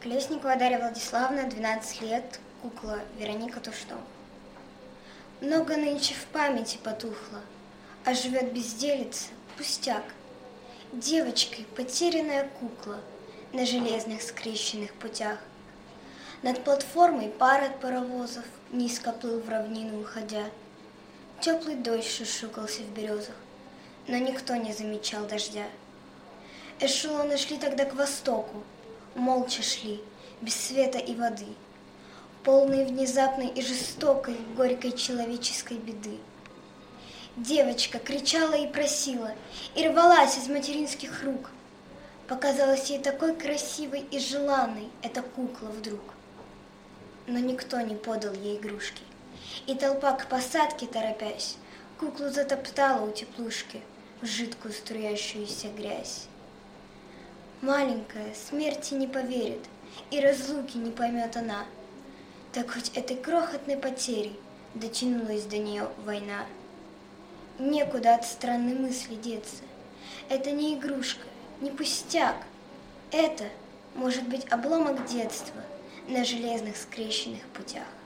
Колесникова Дарья Владиславовна, 12 лет, кукла Вероника Тушто. Много нынче в памяти потухло, а живет безделица, пустяк. Девочкой потерянная кукла на железных скрещенных путях. Над платформой пар от паровозов низко плыл в равнину уходя. Теплый дождь шушукался в березах, но никто не замечал дождя. Эшелоны шли тогда к востоку, молча шли, без света и воды, полные внезапной и жестокой, горькой человеческой беды. Девочка кричала и просила, и рвалась из материнских рук. Показалась ей такой красивой и желанной эта кукла вдруг. Но никто не подал ей игрушки, и толпа к посадке, торопясь, куклу затоптала у теплушки в жидкую струящуюся грязь. Маленькая смерти не поверит, и разлуки не поймет она. Так хоть этой крохотной потери дотянулась до нее война. Некуда от странной мысли деться. Это не игрушка, не пустяк. Это может быть обломок детства на железных скрещенных путях.